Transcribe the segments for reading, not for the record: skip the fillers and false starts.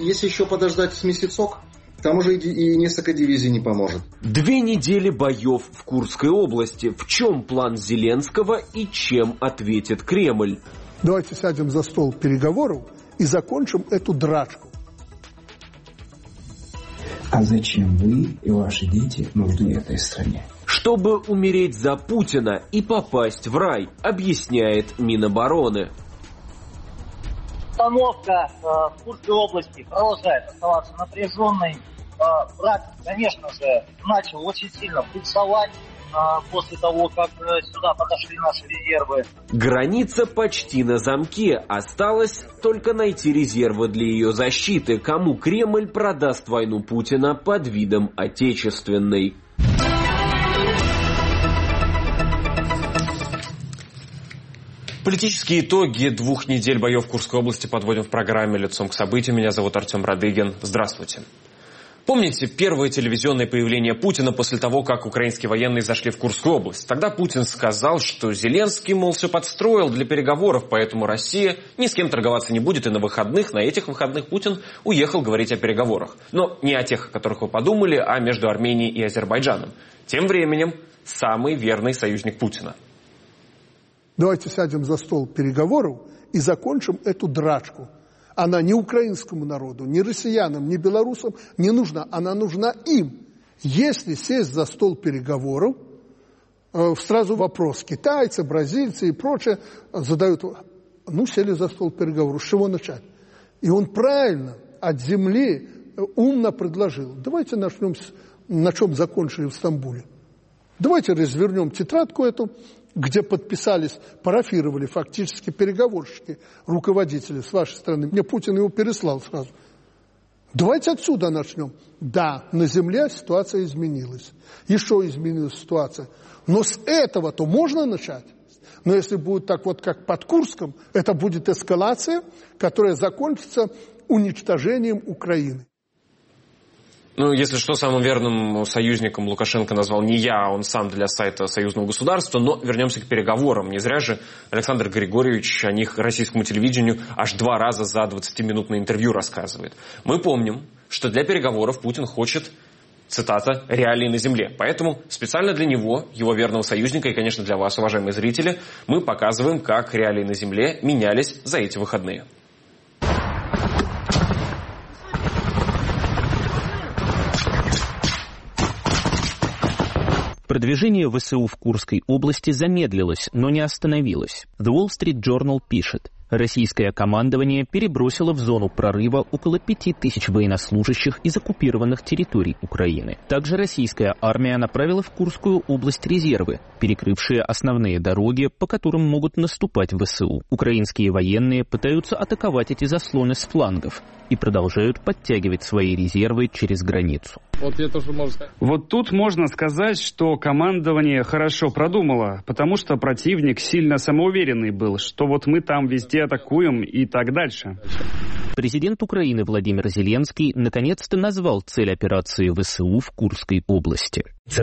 если еще подождать с месяцок, к тому же и несколько дивизий не поможет. 2 недели боев в Курской области. В чем план Зеленского и чем ответит Кремль? Давайте сядем за стол переговоров и закончим эту драчку. А зачем вы и ваши дети нужны этой стране? Чтобы умереть за Путина и попасть в рай, объясняет Минобороны. Обстановка в Курской области продолжает оставаться напряженной. Враг, конечно же, начал очень сильно пульсовать после того, как сюда подошли наши резервы. Граница почти на замке. Осталось только найти резервы для ее защиты. Кому Кремль продаст войну Путина под видом отечественной. Политические итоги 2 недель боев в Курской области подводим в программе «Лицом к событию». Меня зовут Артем Радыгин. Здравствуйте. Помните первое телевизионное появление Путина после того, как украинские военные зашли в Курскую область? Тогда Путин сказал, что Зеленский, мол, все подстроил для переговоров, поэтому Россия ни с кем торговаться не будет, и на этих выходных Путин уехал говорить о переговорах. Но не о тех, о которых вы подумали, а между Арменией и Азербайджаном. Тем временем самый верный союзник Путина. Давайте сядем за стол переговоров и закончим эту драчку. Она ни украинскому народу, ни россиянам, ни белорусам не нужна. Она нужна им. Если сесть за стол переговоров, сразу вопрос. Китайцы, бразильцы и прочее задают, сели за стол переговоров, с чего начать? И он правильно от земли умно предложил. Давайте начнем на чем закончили в Стамбуле. Давайте развернем тетрадку эту, где подписались, парафировали фактически переговорщики, руководители с вашей стороны. Мне Путин его переслал сразу. Давайте отсюда начнем. Да, на земле ситуация изменилась. Еще изменилась ситуация. Но с этого-то можно начать. Но если будет так вот, как под Курском, это будет эскалация, которая закончится уничтожением Украины. Если что, самым верным союзником Лукашенко назвал не я, а он сам для сайта союзного государства. Но вернемся к переговорам. Не зря же Александр Григорьевич о них российскому телевидению аж 2 раза за 20-минутное интервью рассказывает. Мы помним, что для переговоров Путин хочет, цитата, «реалии на земле». Поэтому специально для него, его верного союзника и, конечно, для вас, уважаемые зрители, мы показываем, как реалии на земле менялись за эти выходные. Продвижение ВСУ в Курской области замедлилось, но не остановилось. The Wall Street Journal пишет, российское командование перебросило в зону прорыва около 5000 военнослужащих из оккупированных территорий Украины. Также российская армия направила в Курскую область резервы, перекрывшие основные дороги, по которым могут наступать ВСУ. Украинские военные пытаются атаковать эти заслоны с флангов и продолжают подтягивать свои резервы через границу. Вот тут можно сказать, что командование хорошо продумало, потому что противник сильно самоуверенный был, что вот мы там везде атакуем и так дальше. Президент Украины Владимир Зеленский наконец-то назвал цель операции ВСУ в Курской области.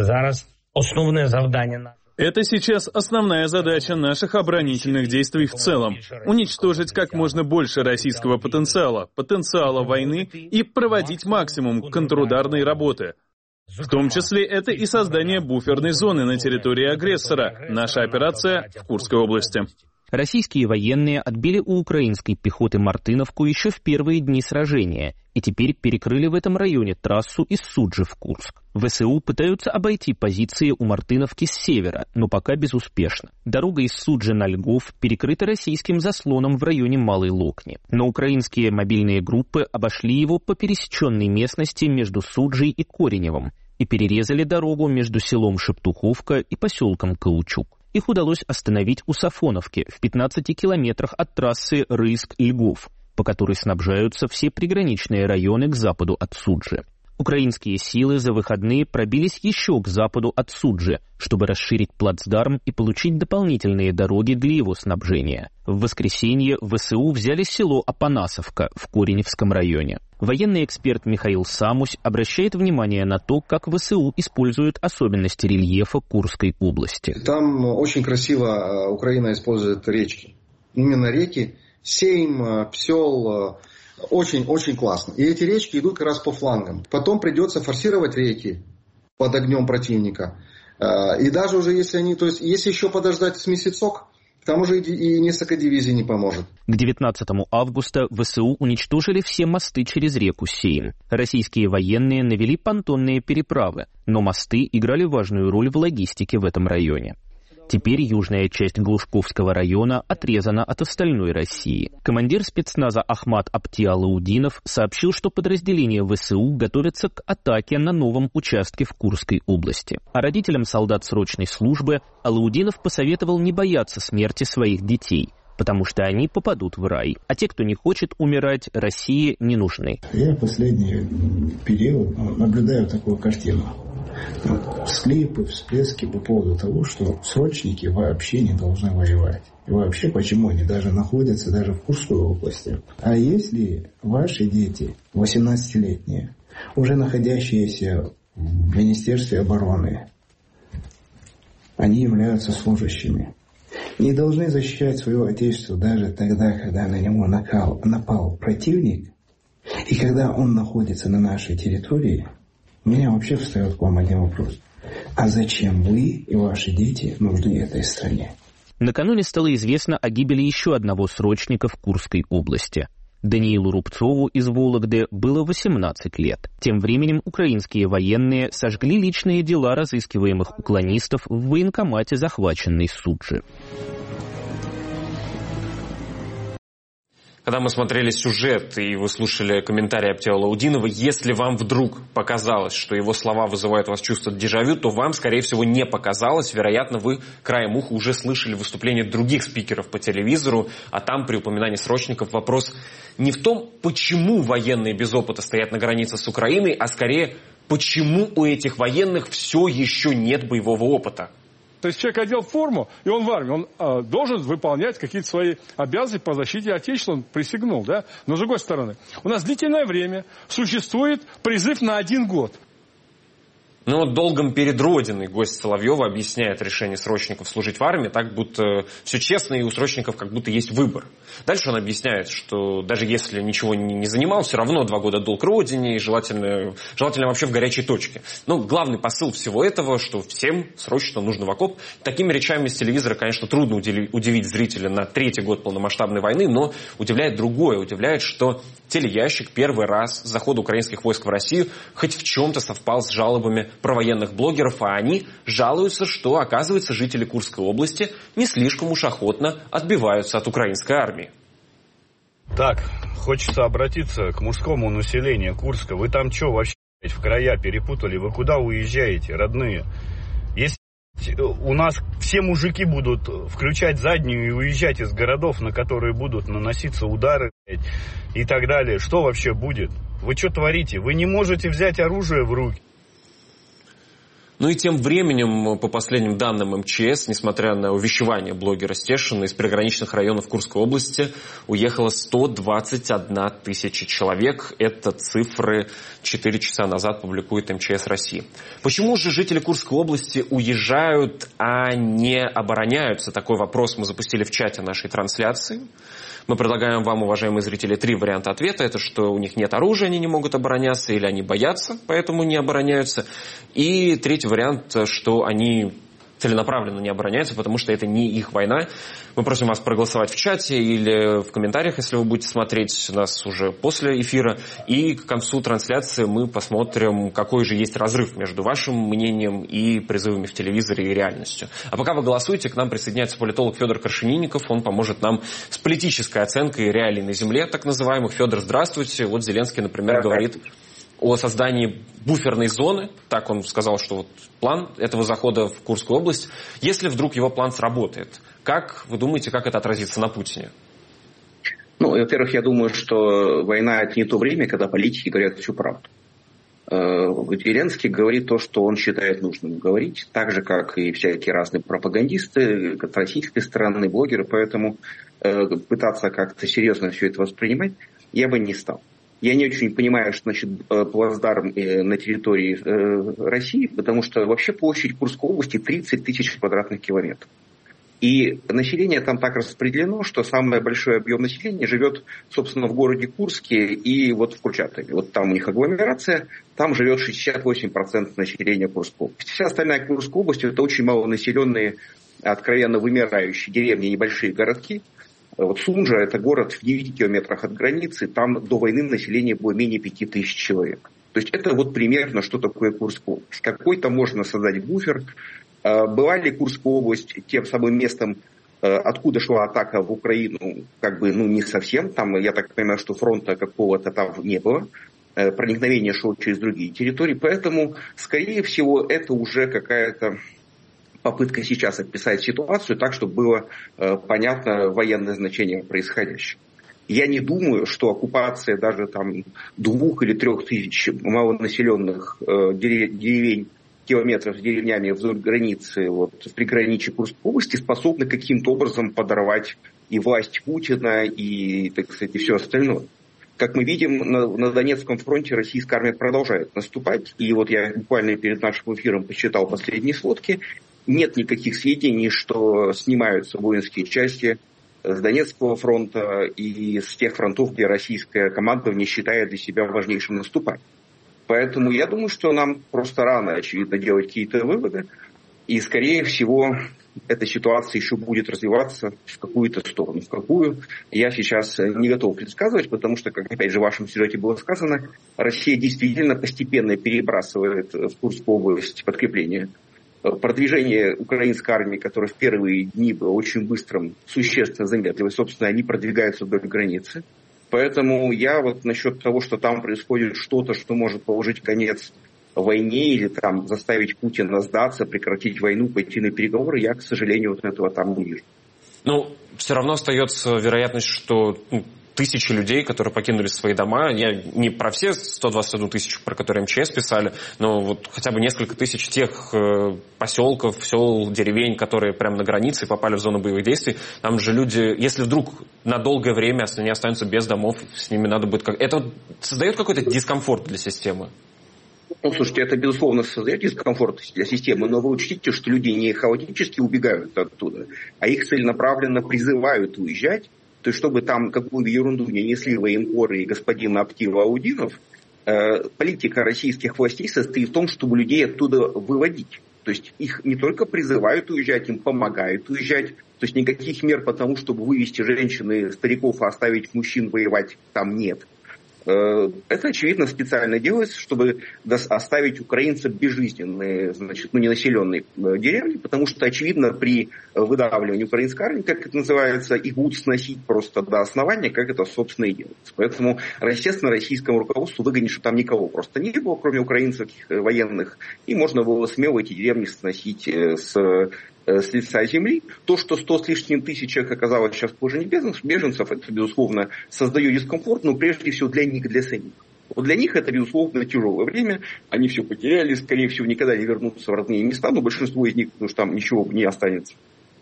Это сейчас основная задача наших оборонительных действий в целом. Уничтожить как можно больше российского потенциала войны и проводить максимум контрударной работы. В том числе это и создание буферной зоны на территории агрессора. Наша операция в Курской области. Российские военные отбили у украинской пехоты Мартыновку еще в первые дни сражения и теперь перекрыли в этом районе трассу из Суджи в Курск. ВСУ пытаются обойти позиции у Мартыновки с севера, но пока безуспешно. Дорога из Суджи на Льгов перекрыта российским заслоном в районе Малой Локни. Но украинские мобильные группы обошли его по пересеченной местности между Суджей и Кореневым и перерезали дорогу между селом Шептуховка и поселком Каучук. Их удалось остановить у Сафоновки в 15 километрах от трассы Рыльск-Льгов, по которой снабжаются все приграничные районы к западу от Суджи. Украинские силы за выходные пробились еще к западу от Суджи, чтобы расширить плацдарм и получить дополнительные дороги для его снабжения. В воскресенье ВСУ взяли село Апанасовка в Кореневском районе. Военный эксперт Михаил Самусь обращает внимание на то, как ВСУ используют особенности рельефа Курской области. Там очень красиво Украина использует речки. Именно реки. Сейм, Псел, Очень классно. И эти речки идут как раз по флангам. Потом придется форсировать реки под огнем противника. И даже уже если если еще подождать с месяцок, к тому же и несколько дивизий не поможет. К 19 августа ВСУ уничтожили все мосты через реку Сейм. Российские военные навели понтонные переправы, но мосты играли важную роль в логистике в этом районе. Теперь южная часть Глушковского района отрезана от остальной России. Командир спецназа Ахмат Апти-Алаудинов сообщил, что подразделения ВСУ готовятся к атаке на новом участке в Курской области. А родителям солдат срочной службы Алаудинов посоветовал не бояться смерти своих детей, потому что они попадут в рай. А те, кто не хочет умирать, России не нужны. Я в последний период наблюдаю такую картину. Всклипы, всплески по поводу того, что срочники вообще не должны воевать. И вообще, почему они даже находятся даже в Курской области. А если ваши дети, 18-летние, уже находящиеся в Министерстве обороны, они являются служащими, не должны защищать свое отечество даже тогда, когда на него напал противник, и когда он находится на нашей территории, у меня вообще встает к вам один вопрос. А зачем вы и ваши дети нужны этой стране? Накануне стало известно о гибели еще одного срочника в Курской области. Даниилу Рубцову из Вологды было 18 лет. Тем временем украинские военные сожгли личные дела разыскиваемых уклонистов в военкомате захваченной Суджи. Когда мы смотрели сюжет и вы слушали комментарии Апти-Алаудинова, если вам вдруг показалось, что его слова вызывают у вас чувство дежавю, то вам, скорее всего, не показалось. Вероятно, вы краем уха уже слышали выступления других спикеров по телевизору, а там при упоминании срочников вопрос не в том, почему военные без опыта стоят на границе с Украиной, а скорее, почему у этих военных все еще нет боевого опыта. То есть человек одел форму, и он в армии, он должен выполнять какие-то свои обязанности по защите Отечества, он присягнул, да? Но с другой стороны, у нас длительное время существует призыв на 1 год. Ну, долгом перед Родиной гость Соловьева объясняет решение срочников служить в армии, так будто все честно, и у срочников как будто есть выбор. Дальше он объясняет, что даже если ничего не занимал, все равно 2 года долг Родине, и желательно вообще в горячей точке. Но главный посыл всего этого, что всем срочно нужно в окоп. Такими речами с телевизора, конечно, трудно удивить зрителя на 3-й год полномасштабной войны, но удивляет другое. Удивляет, что телеящик первый раз с захода украинских войск в Россию хоть в чем-то совпал с жалобами провоенных блогеров, а они жалуются, что, оказывается, жители Курской области не слишком уж охотно отбиваются от украинской армии. Так, хочется обратиться к мужскому населению Курска. Вы там что, вообще в края перепутали? Вы куда уезжаете, родные? Если у нас все мужики будут включать заднюю и уезжать из городов, на которые будут наноситься удары и так далее, что вообще будет? Вы что творите? Вы не можете взять оружие в руки. Ну и тем временем, по последним данным МЧС, несмотря на увещевание блогера Стешина, из приграничных районов Курской области уехало 121 тысяча человек. Это цифры 4 часа назад публикует МЧС России. Почему же жители Курской области уезжают, а не обороняются? Такой вопрос мы запустили в чате нашей трансляции. Мы предлагаем вам, уважаемые зрители, 3 варианта ответа. Это что у них нет оружия, они не могут обороняться, или они боятся, поэтому не обороняются. И 3-й вариант, что они целенаправленно не обороняются, потому что это не их война. Мы просим вас проголосовать в чате или в комментариях, если вы будете смотреть нас уже после эфира. И к концу трансляции мы посмотрим, какой же есть разрыв между вашим мнением и призывами в телевизоре и реальностью. А пока вы голосуете, к нам присоединяется политолог Федор Крашенинников. Он поможет нам с политической оценкой реалий на земле, так называемых. Федор, здравствуйте. Вот Зеленский, например, говорит о создании буферной зоны. Так он сказал, что вот план этого захода в Курскую область. Если вдруг его план сработает, как вы думаете, как это отразится на Путине? Ну, во-первых, я думаю, что война – это не то время, когда политики говорят всю правду. Зеленский говорит то, что он считает нужным говорить, так же, как и всякие разные пропагандисты, с российской стороны, блогеры. Поэтому пытаться как-то серьезно все это воспринимать я бы не стал. Я не очень понимаю, что значит плацдарм на территории России, потому что вообще площадь Курской области 30 тысяч квадратных километров. И население там так распределено, что самый большой объем населения живет, собственно, в городе Курске и вот в Курчатове. Вот там у них агломерация, там живет 68% населения Курской области. Вся остальная Курская область – это очень малонаселенные, откровенно вымирающие деревни, небольшие городки. Вот Сунжа – это город в 9 километрах от границы, там до войны население было менее 5000 человек. То есть это вот примерно, что такое Курская область. Какой-то можно создать буфер. Была ли Курская область тем самым местом, откуда шла атака в Украину, не совсем. Там, я так понимаю, что фронта какого-то там не было. Проникновение шло через другие территории. Поэтому, скорее всего, это уже какая-то попытка сейчас описать ситуацию так, чтобы было понятно военное значение происходящего. Я не думаю, что оккупация даже там 2 или 3 тысяч малонаселенных деревень, километров с деревнями вдоль границы, в приграничье Курской области, способны каким-то образом подорвать и власть Путина, и, так сказать, и все остальное. Как мы видим, на Донецком фронте российская армия продолжает наступать. И вот я буквально перед нашим эфиром посчитал последние сводки. Нет никаких сведений, что снимаются воинские части с Донецкого фронта и с тех фронтов, где российское командование считает для себя важнейшим наступать. Поэтому я думаю, что нам просто рано, очевидно, делать какие-то выводы. И, скорее всего, эта ситуация еще будет развиваться в какую-то сторону. В какую, я сейчас не готов предсказывать, потому что, как опять же в вашем сюжете было сказано, Россия действительно постепенно перебрасывает в Курскую область подкрепление. Продвижение украинской армии, которое в первые дни было очень быстрым, существенно замедлилось. Собственно, они продвигаются вдоль границы. Поэтому я вот насчет того, что там происходит что-то, что может положить конец войне или там заставить Путина сдаться, прекратить войну, пойти на переговоры, я, к сожалению, вот этого там не вижу. Все равно остается вероятность, что тысячи людей, которые покинули свои дома, я не про все 121 тысячу, про которые МЧС писали, но вот хотя бы несколько тысяч тех поселков, сел, деревень, которые прямо на границе попали в зону боевых действий. Там же люди, если вдруг на долгое время они останутся без домов, с ними надо будет... Это создает какой-то дискомфорт для системы? Слушайте, это, безусловно, создает дискомфорт для системы, но вы учтите, что люди не хаотически убегают оттуда, а их целенаправленно призывают уезжать. То есть, чтобы там какую ерунду не несли военкоры и господин Аптив Аудинов, политика российских властей состоит в том, чтобы людей оттуда выводить. То есть, их не только призывают уезжать, им помогают уезжать. То есть, никаких мер по тому, чтобы вывести женщин и стариков, а оставить мужчин воевать, там нет. Это, очевидно, специально делается, чтобы оставить украинцев безжизненные, ненаселенные деревни, потому что, очевидно, при выдавливании украинской армии, как это называется, их будут сносить просто до основания, как это, собственно, и делается. Поэтому, естественно, российскому руководству выгоднее, что там никого просто не было, кроме украинских военных, и можно было смело эти деревни сносить с лица земли. То, что 100 с лишним тысяч человек оказалось сейчас в положении беженцев, это, безусловно, создает дискомфорт, но прежде всего для них, для самих. Вот для них это, безусловно, тяжелое время. Они все потеряли, скорее всего, никогда не вернутся в родные места, но большинство из них, потому что там ничего не останется.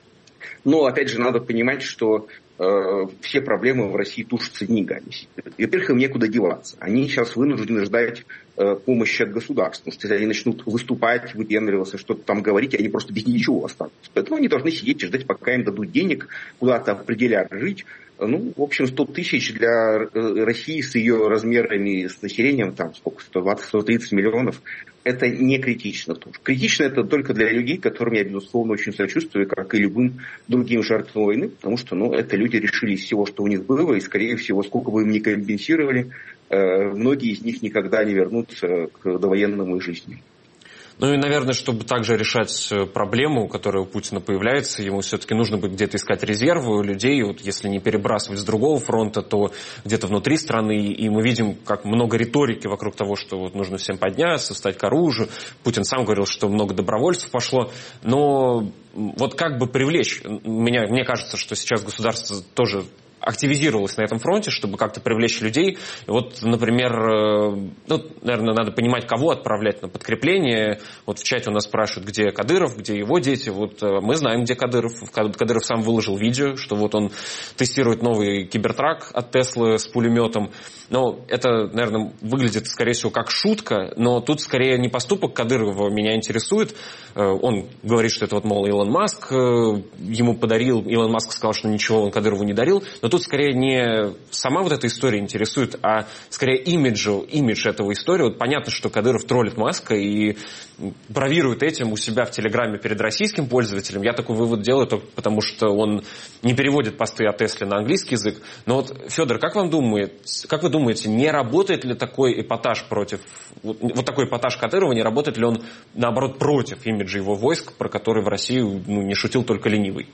Но, опять же, надо понимать, что все проблемы в России тушатся деньгами. Во-первых, им некуда деваться. Они сейчас вынуждены ждать помощи от государства. Потому что если они начнут выступать, выпендриваться, что-то там говорить, они просто без ничего останутся. Поэтому они должны сидеть и ждать, пока им дадут денег, куда-то определят жить. В общем, 100 тысяч для России с ее размерами, с населением, там сколько, 120-130 миллионов, это не критично. Критично это только для людей, которым я, безусловно, очень сочувствую, как и любым другим жертвам войны, потому что, это люди решили из всего, что у них было, и, скорее всего, сколько бы им ни компенсировали, многие из них никогда не вернутся к довоенному жизни. И, наверное, чтобы также решать проблему, которая у Путина появляется, ему все-таки нужно будет где-то искать резервы у людей. Вот если не перебрасывать с другого фронта, то где-то внутри страны. И мы видим, как много риторики вокруг того, что вот нужно всем подняться, встать к оружию. Путин сам говорил, что много добровольцев пошло. Но вот как бы привлечь? Мне кажется, что сейчас государство тоже активизировалась на этом фронте, чтобы как-то привлечь людей. И вот, например, наверное, надо понимать, кого отправлять на подкрепление. Вот в чате у нас спрашивают, где Кадыров, где его дети. Вот мы знаем, где Кадыров. Кадыров сам выложил видео, что вот он тестирует новый кибертрак от Теслы с пулеметом. Но это, наверное, выглядит, скорее всего, как шутка, но тут скорее не поступок Кадырова меня интересует. Он говорит, что это вот, мол, Илон Маск ему подарил. Илон Маск сказал, что ничего он Кадырову не дарил. Но тут скорее не сама вот эта история интересует, а скорее имидж этого истории. Вот понятно, что Кадыров троллит Маска и бравирует этим у себя в Телеграме перед российским пользователем. Я такой вывод делаю только потому, что он не переводит посты о Тесле на английский язык. Но вот, Федор, как вы думаете, не работает ли такой эпатаж против... Вот такой эпатаж Кадырова, не работает ли он, наоборот, против имиджа его войск, про который в России не шутил только ленивый?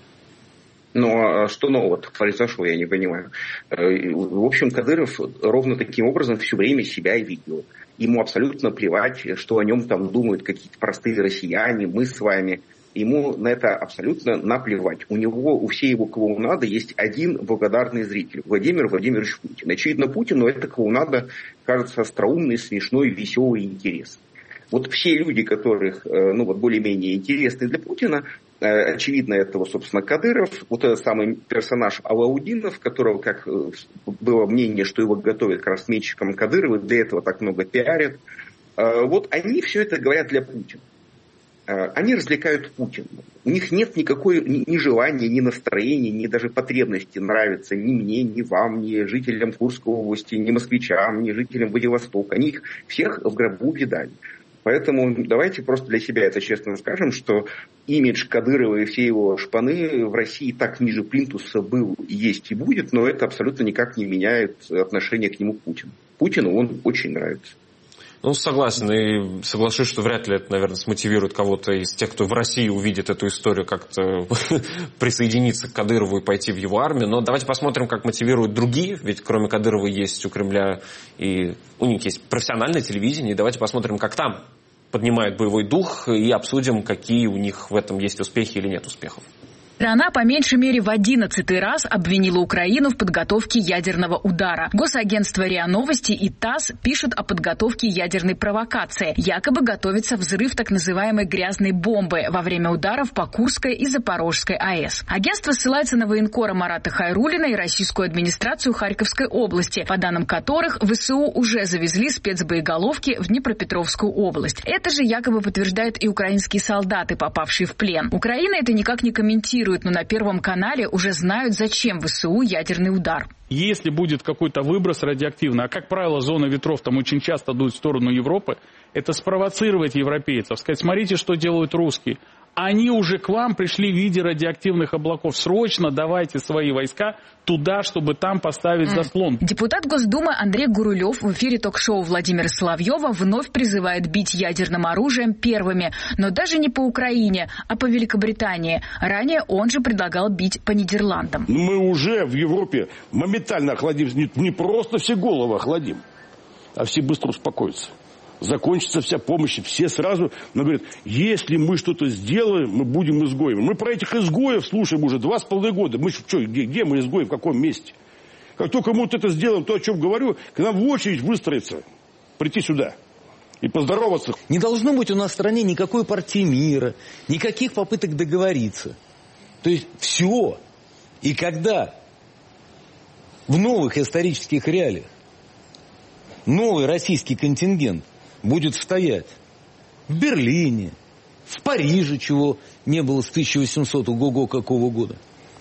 Но что нового произошло, я не понимаю. В общем, Кадыров ровно таким образом все время себя и видел. Ему абсолютно плевать, что о нем там думают какие-то простые россияне, мы с вами. Ему на это абсолютно наплевать. У всей его клоунады есть один благодарный зритель. Владимир Владимирович Путин. Очевидно, Путину эта клоунада кажется остроумной, смешной, веселой и интересной. Вот все люди, которых, более-менее интересны для Путина, очевидно, это, собственно, Кадыров, вот этот самый персонаж Алаудинов, которого, как было мнение, что его готовят к разметчикам Кадырова, для этого так много пиарят. Вот они все это говорят для Путина. Они развлекают Путина. У них нет никакой ни желания, ни настроения, ни даже потребности нравиться ни мне, ни вам, ни жителям Курской области, ни москвичам, ни жителям Владивостока. Они их всех в гробу видали. Поэтому давайте просто для себя это честно скажем, что имидж Кадырова и все его шпаны в России так ниже плинтуса был, есть и будет, но это абсолютно никак не меняет отношение к нему Путину. Путину он очень нравится. Согласен. И соглашусь, что вряд ли это, наверное, смотивирует кого-то из тех, кто в России увидит эту историю, как-то присоединиться к Кадырову и пойти в его армию. Но давайте посмотрим, как мотивируют другие. Ведь кроме Кадырова есть у Кремля и у них есть профессиональное телевидение. И давайте посмотрим, как там поднимают боевой дух и обсудим, какие у них в этом есть успехи или нет успехов. Страна по меньшей мере в 11-й раз обвинила Украину в подготовке ядерного удара. Госагентство РИА Новости и ТАСС пишут о подготовке ядерной провокации. Якобы готовится взрыв так называемой грязной бомбы во время ударов по Курской и Запорожской АЭС. Агентство ссылается на военкора Марата Хайруллина и российскую администрацию Харьковской области, по данным которых ВСУ уже завезли спецбоеголовки в Днепропетровскую область. Это же якобы подтверждают и украинские солдаты, попавшие в плен. Украина это никак не комментирует, но на Первом канале уже знают, зачем ВСУ ядерный удар. Если будет какой-то выброс радиоактивный, а как правило зона ветров там очень часто дует в сторону Европы, это спровоцировать европейцев, сказать, смотрите, что делают русские. Они уже к вам пришли в виде радиоактивных облаков. Срочно давайте свои войска туда, чтобы там поставить заслон. Депутат Госдумы Андрей Гурулев в эфире ток-шоу Владимира Соловьева вновь призывает бить ядерным оружием первыми. Но даже не по Украине, а по Великобритании. Ранее он же предлагал бить по Нидерландам. Мы уже в Европе моментально охладим. Не просто все головы охладим, а все быстро успокоятся. Закончится вся помощь, все сразу, но говорят, если мы что-то сделаем, мы будем изгоями. Мы про этих изгоев слушаем уже 2,5 года. Мы что, где мы изгои, в каком месте? Как только мы вот это сделаем, то, о чем говорю, к нам в очередь выстроиться, прийти сюда и поздороваться. Не должно быть у нас в стране никакой партии мира, никаких попыток договориться. То есть все. И когда в новых исторических реалиях новый российский контингент будет стоять в Берлине, в Париже, чего не было с 1800 ого-го какого года,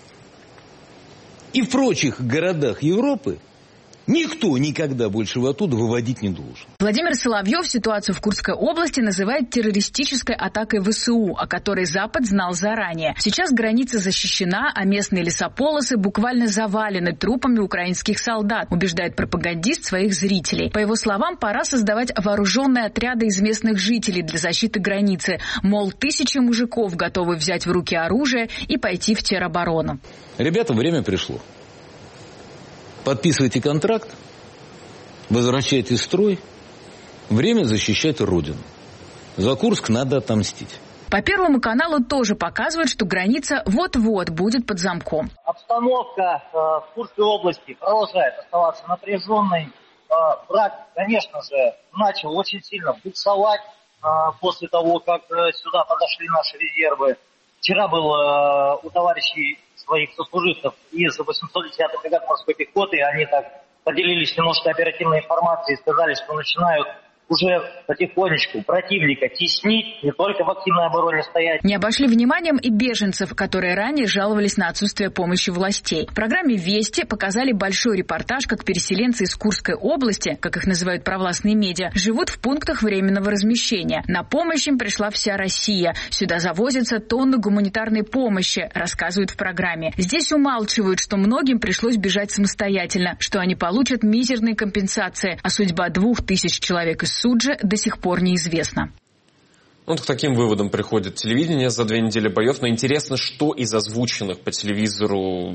и в прочих городах Европы, никто никогда больше его оттуда выводить не должен. Владимир Соловьев ситуацию в Курской области называет террористической атакой ВСУ, о которой Запад знал заранее. Сейчас граница защищена, а местные лесополосы буквально завалены трупами украинских солдат, убеждает пропагандист своих зрителей. По его словам, пора создавать вооруженные отряды из местных жителей для защиты границы. Мол, 1000 мужиков готовы взять в руки оружие и пойти в тероборону. Ребята, время пришло. Подписывайте контракт, возвращайте строй. Время защищать Родину. За Курск надо отомстить. По Первому каналу тоже показывают, что граница вот-вот будет под замком. Обстановка в Курской области продолжает оставаться напряженной. Враг, конечно же, начал очень сильно буксовать после того, как сюда подошли наши резервы. Вчера был у товарищей своих сослуживцев из 810-й бригады морской пехоты. Они так поделились немножко оперативной информацией и сказали, что начинают уже потихонечку противника теснить, не только в активной обороне стоять. Не обошли вниманием и беженцев, которые ранее жаловались на отсутствие помощи властей. В программе «Вести» показали большой репортаж, как переселенцы из Курской области, как их называют провластные медиа, живут в пунктах временного размещения. На помощь им пришла вся Россия. Сюда завозятся тонны гуманитарной помощи, рассказывают в программе. Здесь умалчивают, что многим пришлось бежать самостоятельно, что они получат мизерные компенсации, а судьба 2000 человек из Суджи до сих пор неизвестна. Вот к таким выводам приходит телевидение за 2 недели боев. Но интересно, что из озвученных по телевизору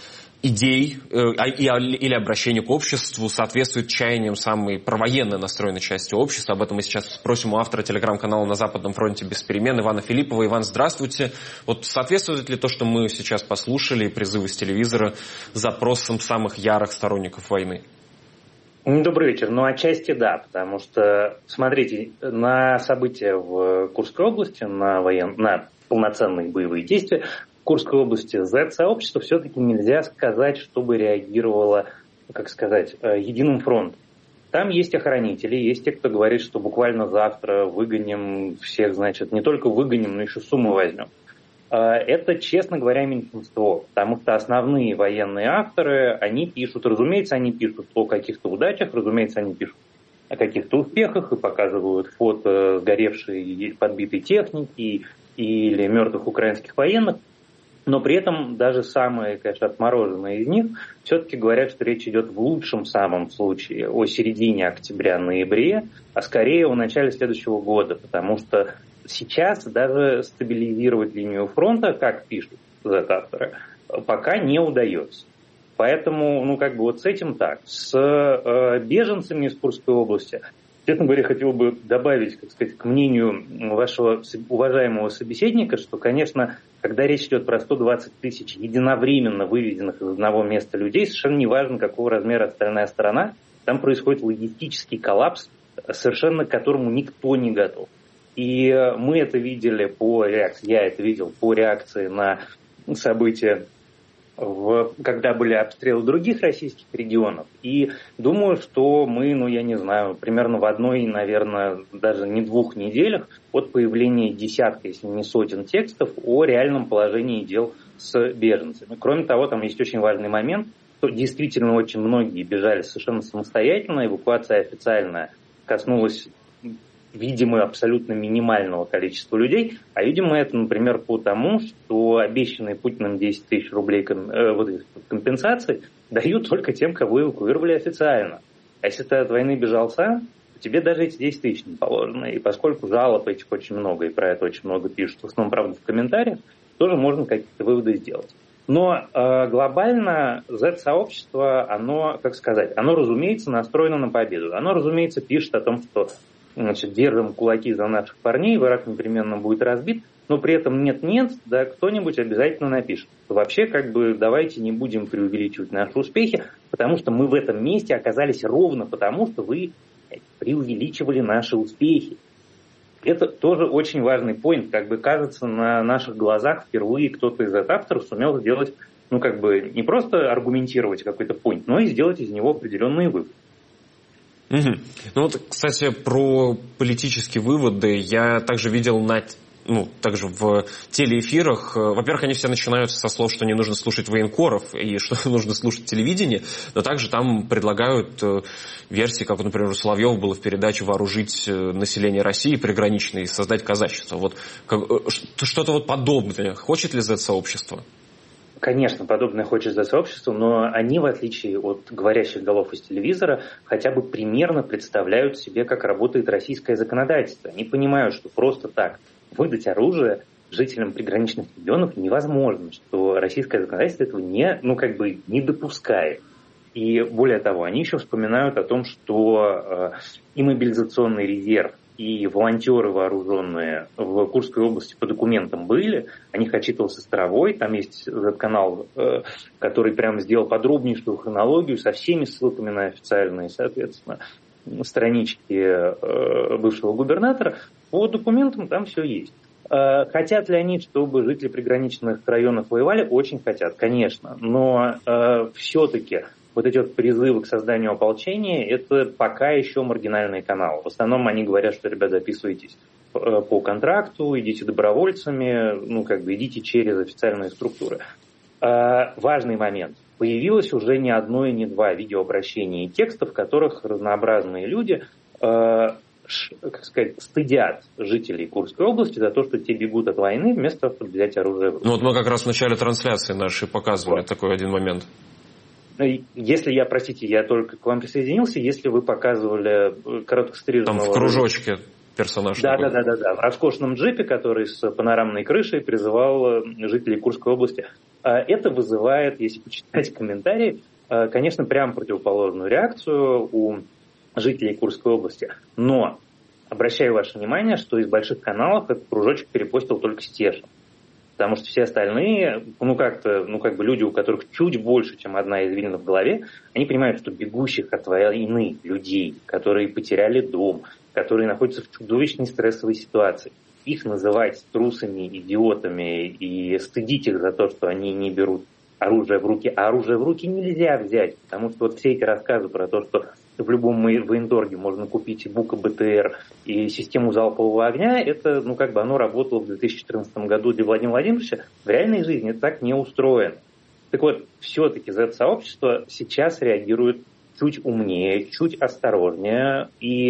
идей или обращений к обществу соответствует чаяниям самой провоенной настроенной части общества. Об этом мы сейчас спросим у автора телеграм-канала «На Западном фронте без перемен» Ивана Филиппова. Иван, здравствуйте. Вот соответствует ли то, что мы сейчас послушали, призывы с телевизора, запросам самых ярых сторонников войны? Добрый вечер. Ну, отчасти да, потому что, смотрите, на события в Курской области, на полноценные боевые действия в Курской области Z-сообщество все-таки нельзя сказать, чтобы реагировало, как сказать, единым фронтом. Там есть охранители, есть те, кто говорит, что буквально завтра выгоним всех, значит, не только выгоним, но еще сумму возьмем. Это, честно говоря, меньшинство, потому что основные военные авторы, они пишут, разумеется, они пишут о каких-то удачах, разумеется, они пишут о каких-то успехах и показывают фото сгоревшей, подбитой техники или мертвых украинских военных, но при этом даже самые, конечно, отмороженные из них все-таки говорят, что речь идет в лучшем самом случае о середине октября-ноябре, а скорее о начале следующего года, потому что сейчас даже стабилизировать линию фронта, как пишут Z-авторы, пока не удается. Поэтому, вот с этим так. С беженцами из Курской области, честно говоря, хотел бы добавить, к мнению вашего уважаемого собеседника, что, конечно, когда речь идет про 120 тысяч единовременно выведенных из одного места людей, совершенно неважно, какого размера остальная сторона, там происходит логистический коллапс, совершенно к которому никто не готов. И мы это видели по реакции, я это видел по реакции на события, когда были обстрелы других российских регионов. И думаю, что мы, примерно в одной, наверное, даже не 2 неделях от появления десятка, если не сотен текстов о реальном положении дел с беженцами. Кроме того, там есть очень важный момент, что действительно очень многие бежали совершенно самостоятельно, эвакуация официальная коснулась, видимо, абсолютно минимального количества людей, а видимо это, например, потому, что обещанные Путиным 10 тысяч рублей компенсации дают только тем, кого эвакуировали официально. А если ты от войны бежал сам, то тебе даже эти 10 тысяч не положено. И поскольку жалоб этих очень много, и про это очень много пишут, в основном, правда, в комментариях, тоже можно какие-то выводы сделать. Но глобально Z-сообщество, оно, оно, разумеется, настроено на победу. Оно, разумеется, пишет о том, что держим кулаки за наших парней, враг непременно будет разбит, но при этом нет-нет, да кто-нибудь обязательно напишет. Вообще, давайте не будем преувеличивать наши успехи, потому что мы в этом месте оказались ровно потому, что вы преувеличивали наши успехи. Это тоже очень важный поинт. Кажется, на наших глазах впервые кто-то из авторов сумел сделать, не просто аргументировать какой-то поинт, но и сделать из него определенные выводы. Угу. Кстати, про политические выводы я также видел также в телеэфирах. Во-первых, они все начинаются со слов, что не нужно слушать военкоров и что нужно слушать телевидение, но также там предлагают версии, как, например, у Соловьева было в передаче «Вооружить население России приграничное и создать казачество». Что-то подобное. Хочет ли Z-сообщество? Конечно, подобное хочет Z-сообщество, но они, в отличие от говорящих голов из телевизора, хотя бы примерно представляют себе, как работает российское законодательство. Они понимают, что просто так выдать оружие жителям приграничных регионов невозможно, что российское законодательство этого не допускает. И более того, они еще вспоминают о том, что и мобилизационный резерв и волонтеры вооруженные в Курской области по документам были. О них отчитывался Старовой. Там есть Z-канал, который прямо сделал подробнейшую хронологию со всеми ссылками на официальные, соответственно, странички бывшего губернатора. По документам там все есть. Хотят ли они, чтобы жители приграничных районов воевали? Очень хотят, конечно. Но все-таки вот эти вот призывы к созданию ополчения, это пока еще маргинальные каналы. В основном они говорят, что, ребят, записывайтесь по контракту, идите добровольцами, идите через официальные структуры. Важный момент. Появилось уже не одно и не два видеообращения и текстов, в которых разнообразные люди, стыдят жителей Курской области за то, что те бегут от войны вместо того, чтобы взять оружие в руки. Мы как раз в начале трансляции нашей показывали такой один момент. Если я только к вам присоединился, если вы показывали короткостриженного... Там в кружочке персонаж. Да, в роскошном джипе, который с панорамной крышей призывал жителей Курской области. Это вызывает, если почитать комментарии, конечно, прямо противоположную реакцию у жителей Курской области. Но обращаю ваше внимание, что из больших каналов этот кружочек перепостил только Стешин. Потому что все остальные, люди, у которых чуть больше, чем одна извилина в голове, они понимают, что бегущих от войны людей, которые потеряли дом, которые находятся в чудовищной стрессовой ситуации, их называть трусами, идиотами и стыдить их за то, что они не берут оружие в руки. А оружие в руки нельзя взять, потому что вот все эти рассказы про то, что в любом военторге можно купить БУКа БТР и систему залпового огня, это, оно работало в 2014 году для Владимира Владимировича. В реальной жизни это так не устроено. Так вот, все-таки Z-сообщество сейчас реагирует чуть умнее, чуть осторожнее, и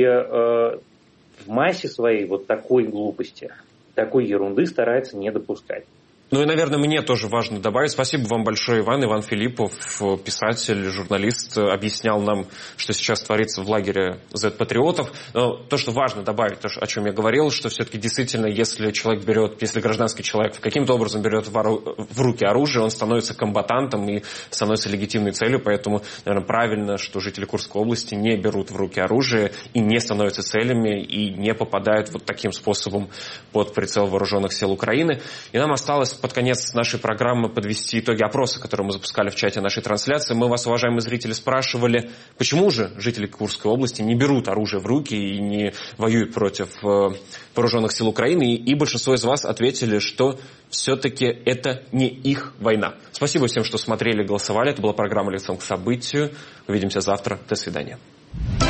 в массе своей вот такой глупости, такой ерунды старается не допускать. И, наверное, мне тоже важно добавить. Спасибо вам большое, Иван Филиппов, писатель, журналист, объяснял нам, что сейчас творится в лагере Z-патриотов. Но то, что важно добавить, то, о чем я говорил, что все-таки действительно, если гражданский человек каким-то образом берет в руки оружие, он становится комбатантом и становится легитимной целью. Поэтому, наверное, правильно, что жители Курской области не берут в руки оружие и не становятся целями, и не попадают вот таким способом под прицел вооруженных сил Украины. И нам осталось под конец нашей программы подвести итоги опроса, который мы запускали в чате нашей трансляции. Мы вас, уважаемые зрители, спрашивали, почему же жители Курской области не берут оружие в руки и не воюют против вооруженных сил Украины. И большинство из вас ответили, что все-таки это не их война. Спасибо всем, что смотрели и голосовали. Это была программа «Лицом к событию». Увидимся завтра. До свидания.